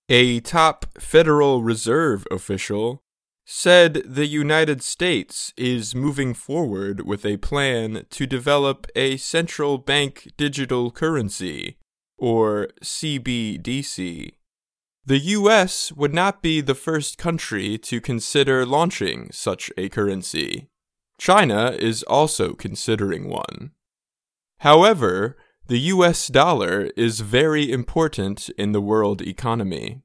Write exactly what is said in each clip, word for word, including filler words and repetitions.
A top Federal Reserve official said the United States is moving forward with a plan to develop a central bank digital currency, or C B D C. The U S would not be the first country to consider launching such a currency. China is also considering one. However, the U S dollar is very important in the world economy.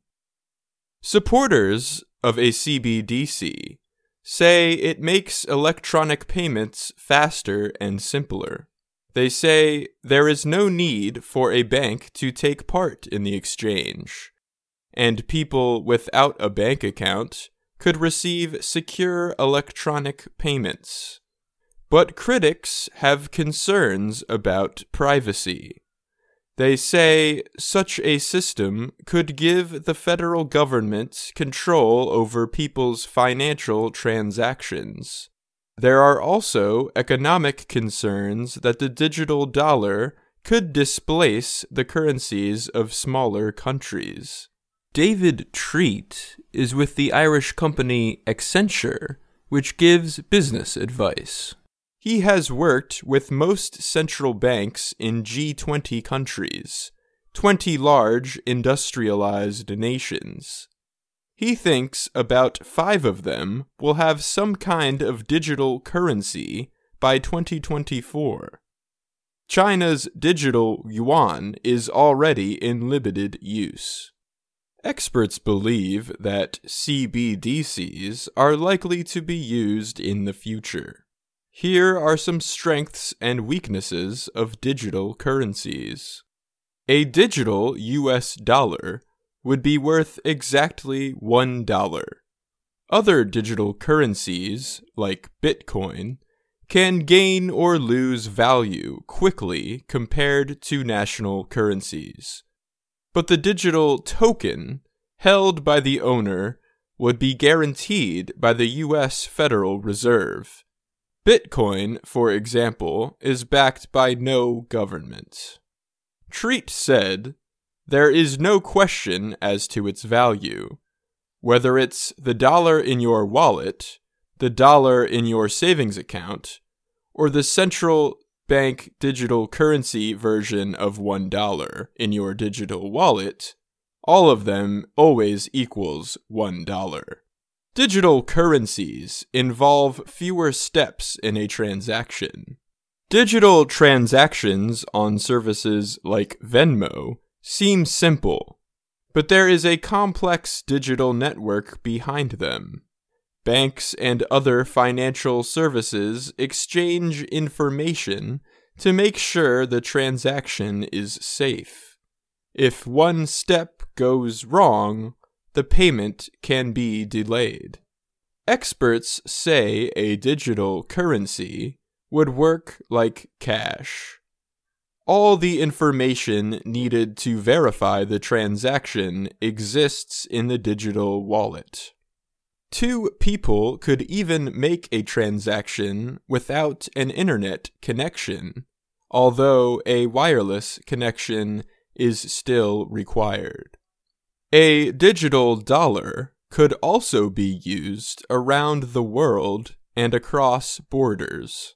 Supporters of a C B D C say it makes electronic payments faster and simpler. They say there is no need for a bank to take part in the exchange, and people without a bank account could receive secure electronic payments. But critics have concerns about privacy. They say such a system could give the federal government control over people's financial transactions. There are also economic concerns that the digital dollar could displace the currencies of smaller countries. David Treat is with the Irish company Accenture, which gives business advice. He has worked with most central banks in G twenty countries, twenty large industrialized nations. He thinks about five of them will have some kind of digital currency by twenty twenty-four. China's digital yuan is already in limited use. Experts believe that C B D Cs are likely to be used in the future. Here are some strengths and weaknesses of digital currencies. A digital U S dollar would be worth exactly one dollar. Other digital currencies, like Bitcoin, can gain or lose value quickly compared to national currencies. But the digital token, held by the owner, would be guaranteed by the U S Federal Reserve. Bitcoin, for example, is backed by no government. Treat said, "There is no question as to its value. Whether it's the dollar in your wallet, the dollar in your savings account, or the central bank digital currency version of one dollar in your digital wallet, all of them always equals one dollar. Digital currencies involve fewer steps in a transaction. Digital transactions on services like Venmo seem simple, but there is a complex digital network behind them. Banks and other financial services exchange information to make sure the transaction is safe. If one step goes wrong, the payment can be delayed. Experts say a digital currency would work like cash. All the information needed to verify the transaction exists in the digital wallet. Two people could even make a transaction without an internet connection, although a wireless connection is still required. A digital dollar could also be used around the world and across borders.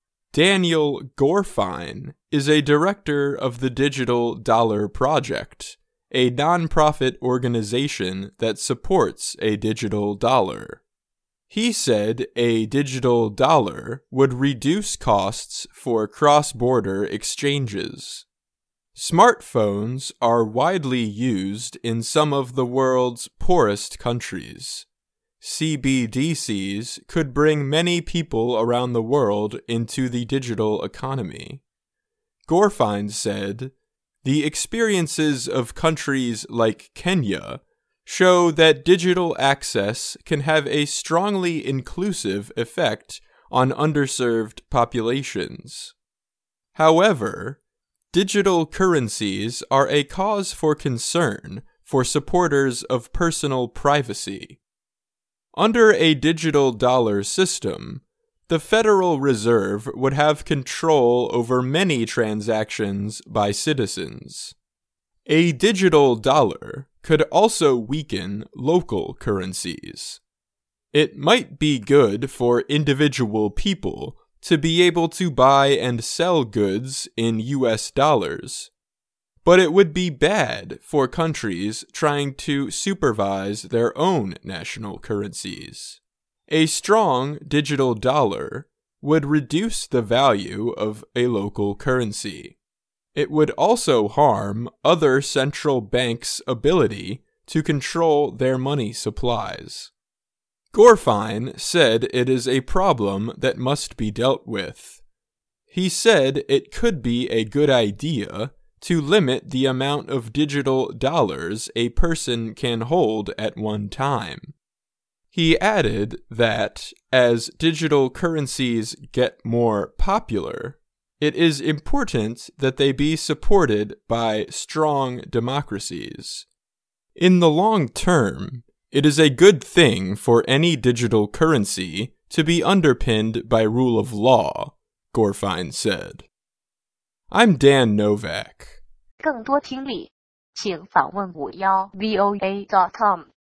Daniel Gorfine is a director of the Digital Dollar Project, a nonprofit organization that supports a digital dollar. He said a digital dollar would reduce costs for cross-border exchanges. Smartphones are widely used in some of the world's poorest countries. C B D Cs could bring many people around the world into the digital economy. Gorfine said, "The experiences of countries like Kenya show that digital access can have a strongly inclusive effect on underserved populations. However, digital currencies are a cause for concern for supporters of personal privacy. Under a digital dollar system, the Federal Reserve would have control over many transactions by citizens. A digital dollar could also weaken local currencies. It might be good for individual people to be able to buy and sell goods in U S dollars, but it would be bad for countries trying to supervise their own national currencies. A strong digital dollar would reduce the value of a local currency. It would also harm other central banks' ability to control their money supplies. Gorfine said it is a problem that must be dealt with. He said it could be a good idea to limit the amount of digital dollars a person can hold at one time. He added that, as digital currencies get more popular, it is important that they be supported by strong democracies. In the long term, it is a good thing for any digital currency to be underpinned by rule of law, Gorfine said. I'm Dan Novak. 更多听力，请访问五幺 V O A dot com。